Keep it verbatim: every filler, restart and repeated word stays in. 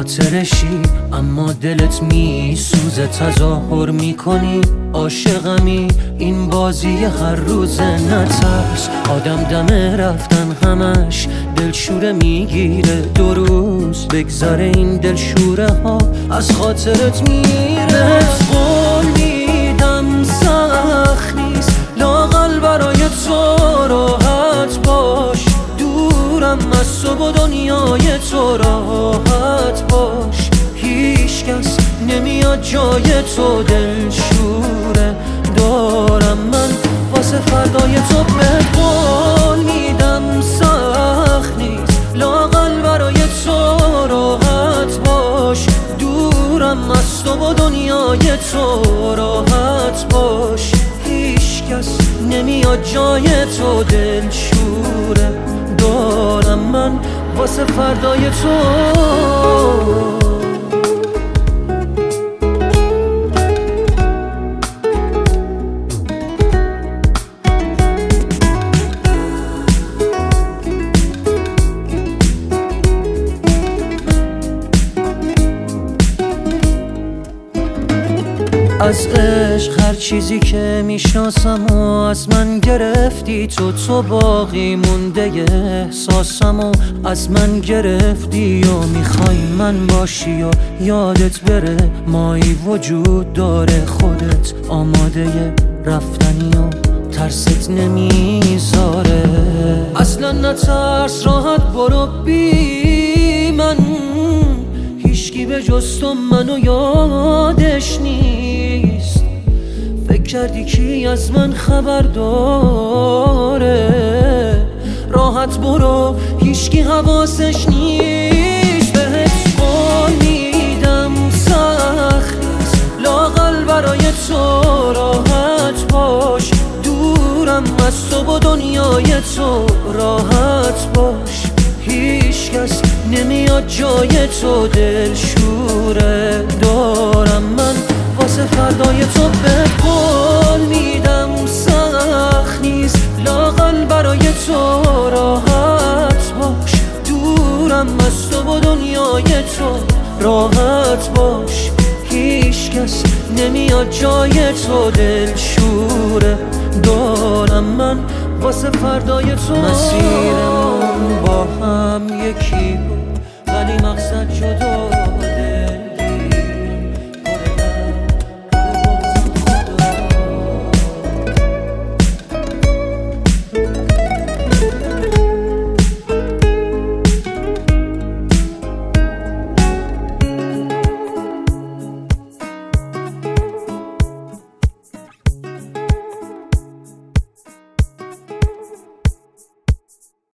خاطرشی اما دلت می سوزه، تظاهر میکنی عاشقمی، این بازی هر روزه. نترس آدم دم رفتن همش دلشوره میگیره، دو روز بگذره این دلشوره ها از خاطرت میره. قول میدم سخت نیست لااقل برای تو راحت باش، دورم از تو و دنیای تو راحت باش، هیچ کس نمیاد جای تو دلشوره دارم من واسه فردای تو. به قول میدم سخت نیست لااقل برای تو راحت باش، دورم از تو و دنیای تو راحت باش، هیچ کس نمیاد جای تو دلشوره دارم من واسه فردای تو. از عشق هر چیزی که میشناسم و از من گرفتی تو، تو باقی مونده احساسم و از من گرفتی یا میخوای من باشی یا یادت بره، مایی وجود داره خودت آماده رفتنی و ترست نمیذاره. اصلا نترس راحت برو بی من، هیچکی به جز تو منو یادش نیست، فکر کردی کی از من خبر داره، راحت برو هیچکی حواسش نیست. بهت قول میدم سخت نیست لااقل برای تو راحت باش، دورم از تو و دنیای تو راحت باش، هیچ کس نمیاد جای تو دلشوره دارم من واسه فردای تو. به قول میدم سخت نیست لااقل برای تو راحت باش، دورم از تو و دنیای تو راحت باش، هیچ کس نمیاد جای تو دلشوره دارم من واسه فردای تو. مسیرمون با هم یکی